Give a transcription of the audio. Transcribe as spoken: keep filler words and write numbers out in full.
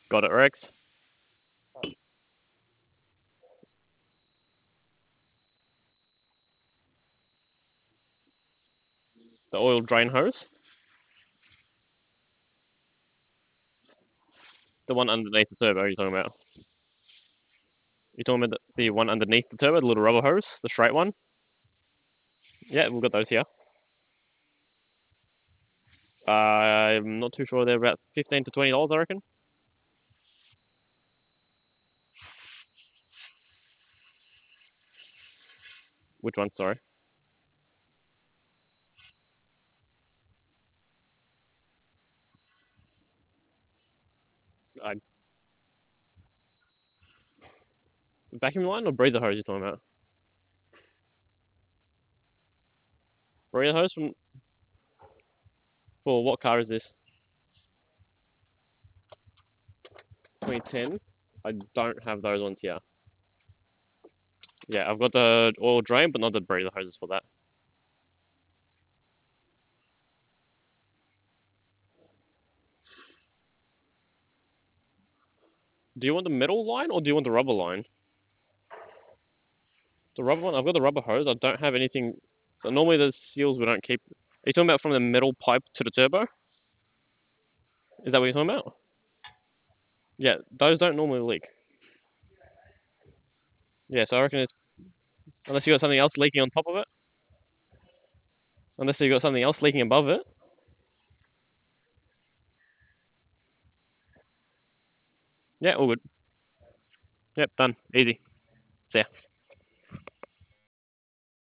Got it, Rex. The oil drain hose. The one underneath the turbo you're talking about. You're talking about the, the one underneath the turbo, the little rubber hose, the straight one? Yeah, we've got those here. Uh, I'm not too sure. They're about fifteen to twenty dollars, I reckon. Which one? Sorry. I, vacuum line or breather hose you're talking about? Breather hose from for what car is this? twenty ten. I don't have those ones here. Yeah, I've got the oil drain, but not the breather hoses for that. Do you want the metal line or do you want the rubber line? The rubber one, I've got the rubber hose. I don't have anything. So normally the seals we don't keep. Are you talking about from the metal pipe to the turbo? Is that what you're talking about? Yeah, those don't normally leak. Yeah, so I reckon it's unless you got something else leaking on top of it. Unless you got something else leaking above it. Yeah, all good. Yep, done. Easy. See ya.